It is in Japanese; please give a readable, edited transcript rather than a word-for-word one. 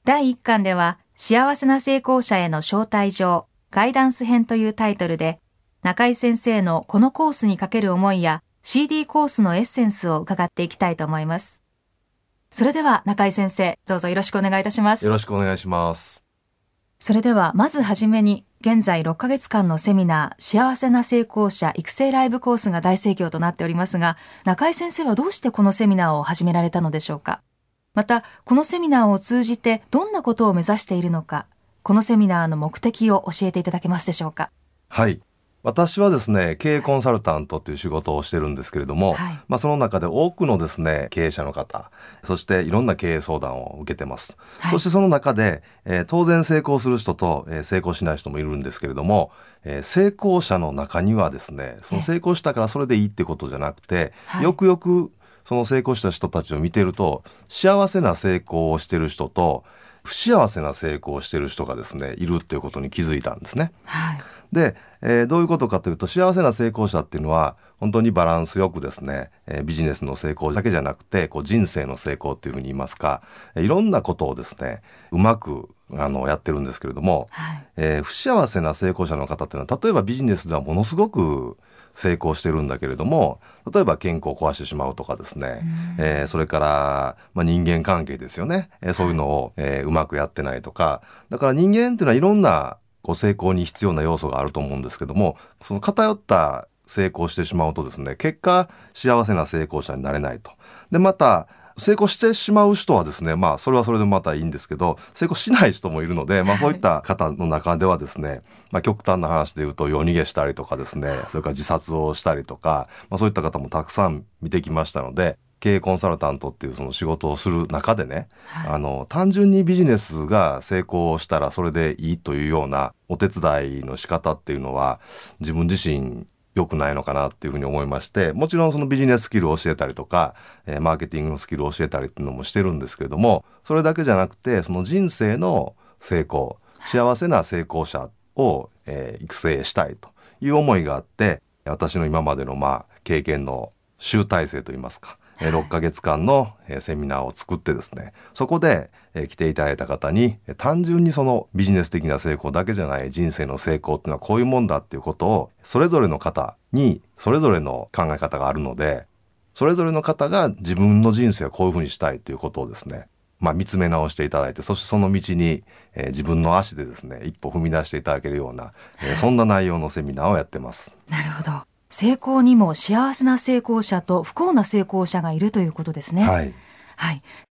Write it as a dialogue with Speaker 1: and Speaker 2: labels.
Speaker 1: 第1巻では幸せな成功者への招待状ガイダンス編というタイトルで、中井先生のこのコースにかける思いや CD コースのエッセンスを伺っていきたいと思います。それでは中井先生、どうぞよろしくお願いいたします。
Speaker 2: よろしくお願いします。
Speaker 1: それではまずはじめに、現在6ヶ月間のセミナー幸せな成功者育成ライブコースが大盛況となっておりますが、中井先生はどうしてこのセミナーを始められたのでしょうか。またこのセミナーを通じてどんなことを目指しているのか、このセミナーの目的を教えていただけますでしょうか。
Speaker 2: はい、私はですね、経営コンサルタントという仕事をしてるんですけれども、その中で多くのですね、経営者の方、そしていろんな経営相談を受けてます。そしてその中で、当然成功する人と、成功しない人もいるんですけれども、成功者の中にはですね、その成功したからそれでいいってことじゃなくて、よくよくその成功した人たちを見てると、幸せな成功をしてる人と不幸せな成功をしてる人がですね、いるっていうことに気づいたんですね。で、どういうことかというと、幸せな成功者っていうのは本当にバランスよくですね、ビジネスの成功だけじゃなくて人生の成功っていうふうに言いますか、いろんなことをですね、うまくやってるんですけれども、不幸せな成功者の方っていうのは、例えばビジネスではものすごく成功してるんだけれども、例えば健康を壊してしまうとかですね、それから、人間関係ですよね、そういうのを、うまくやってないとか。だから人間っていうのはいろんな成功に必要な要素があると思うんですけども、その偏った成功してしまうとですね、結果幸せな成功者になれないと。でまた成功してしまう人はですね、それはそれでまたいいんですけど、成功しない人もいるので、そういった方の中ではですね、極端な話で言うと夜逃げしたりとかですね、それから自殺をしたりとか、そういった方もたくさん見てきましたので、経営コンサルタントっていうその仕事をする中でね、単純にビジネスが成功したらそれでいいというようなお手伝いの仕方っていうのは自分自身良くないのかなっていうふうに思いまして、もちろんそのビジネススキルを教えたりとか、マーケティングのスキルを教えたりっていうのもしてるんですけれども、それだけじゃなくて、その人生の成功、幸せな成功者を、育成したいという思いがあって、私の今までの経験の集大成といいますか、6ヶ月間のセミナーを作ってですね、そこで来ていただいた方に単純にそのビジネス的な成功だけじゃない人生の成功っていうのはこういうもんだっていうことを、それぞれの方にそれぞれの考え方があるので、それぞれの方が自分の人生をこういうふうにしたいということをですね、見つめ直していただいて、そしてその道に自分の足でですね、一歩踏み出していただけるような、そんな内容のセミナーをやってます。
Speaker 1: なるほど。成功にも幸せな成功者と不幸な成功者がいるということですね。